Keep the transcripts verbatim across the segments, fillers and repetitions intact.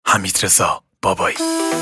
حمیدرضا بابایی.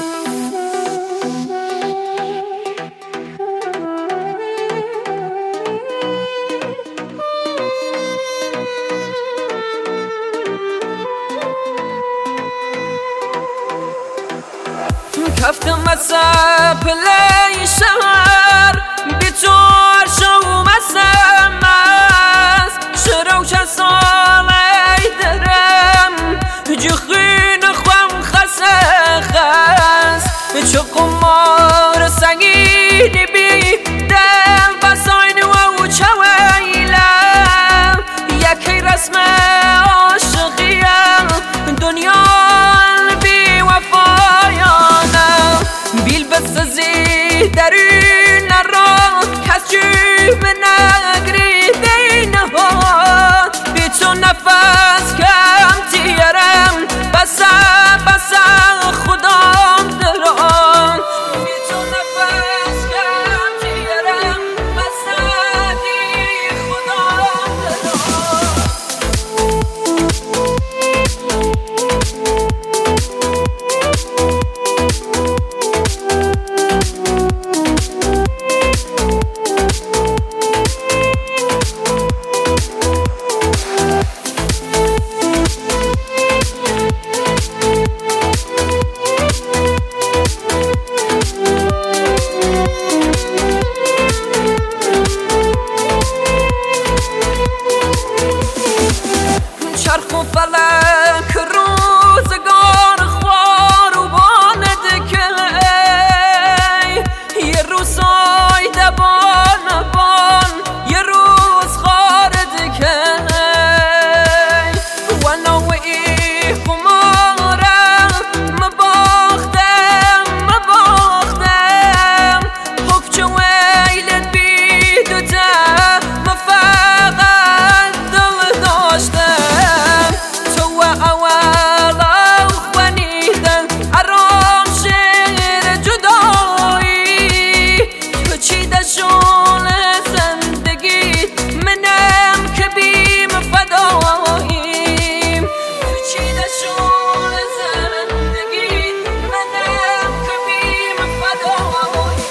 کفتم مصب پلی شهر بی تو شو مصم است شرو چه سالی درم جخین خوام خسه خست چه قمار سنگینی بی دل بساین و چویلم یکی رسم عاشقیم دنیا بی وفایانم بیل بسازی درون را کسی به نگری دینها بی تو نفس کم تیرم بسا بسا خودم درام بی تو نفس کم تیرم بسا دی خودم درام چرخ و فلک روزگار خوار و بانده که یه روز سایده بان بان یه روز خارده که و نوعی خمارم مباختم مباختم حک چه ویلت بید و ده مفقد دل داشتم تو اولا خونیدن ارام شیر جدایی تو چیده شون زندگی منم که بیم فداییم تو چیده شون زندگی منم که بیم فداییم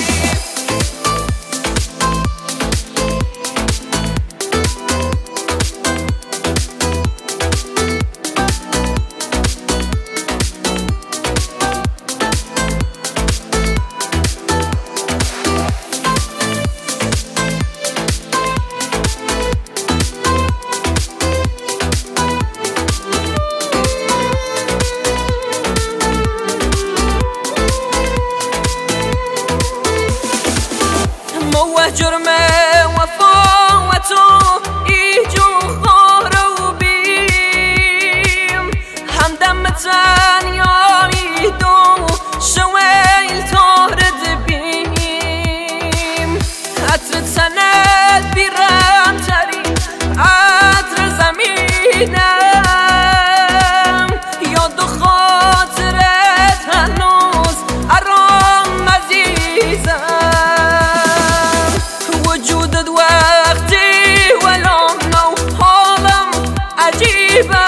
موه جرم وفا و تو ایجو خارو بیم همدم تنیایی دو شویل تارد بیم عطر تنت بیرم تری عطر زمینم یاد و خاطرت هنوز ارام عزیزم وجودت وقتی ولام نو حالم عجیبم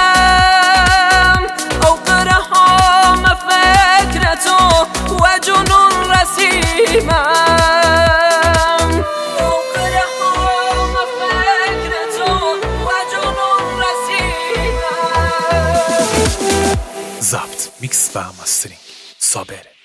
اوقرهام فکرتو و جنون رسیمم اوقرهام فکرتو و جنون رسیمم. ضبط، میکس و مسترینگ صابره.